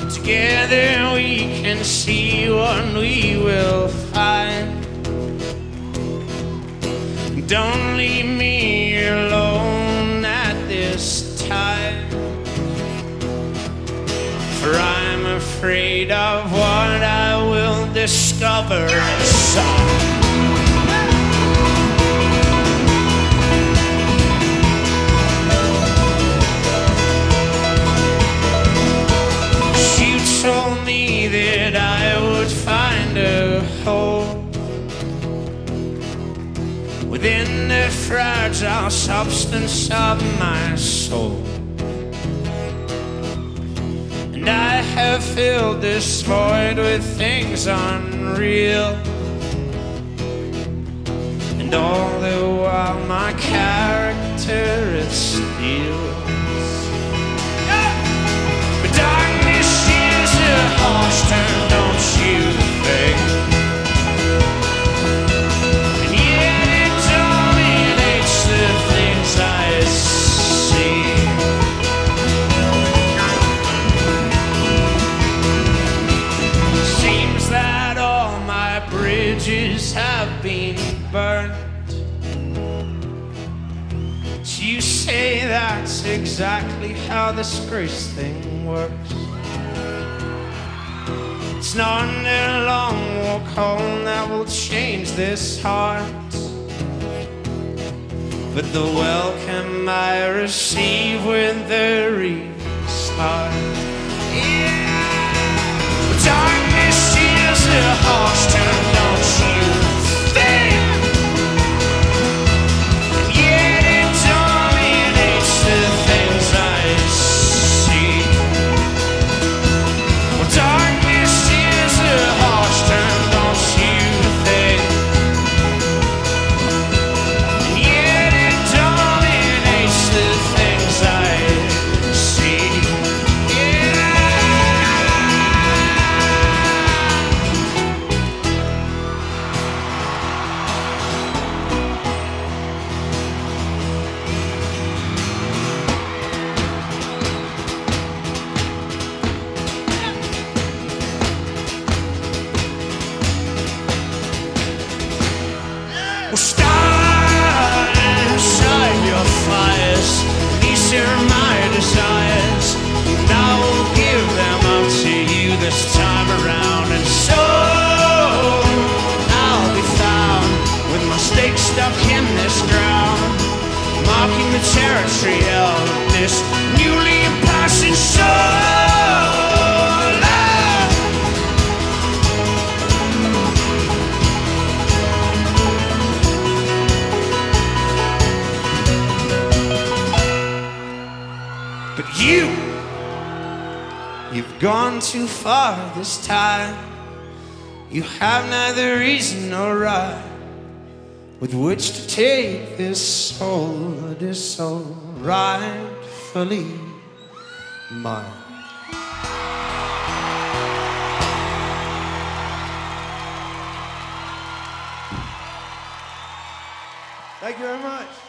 Together we can see what we will find. Don't leave me alone at this time, for I'm afraid of what I will discover inside. Told me that I would find a home within the fragile substance of my soul, and I have filled this void with things unreal, and all the while my character it steals. But darkness is a harsh term, don't you think? And yet it dominates the things I see. Seems that all my bridges have been burnt. You say that's exactly how this grace thing works. It's not a long walk home that will change this heart, but the welcome I receive with the restart. Yeah. Darkness is a harsh term, don't you think? And yet it dominates the things I see. Well, darkness is a harsh term, don't you think? And yet it dominates the things I see. Yeah. Well, start inside your fires. These are my desires, and I will give them up to you this time around. And so I'll be found with my stake stuck in this ground, marking the territory of this newly impassioned soul. But you've gone too far this time. You have neither reason nor right with which to take this soul rightfully mine. Thank you very much.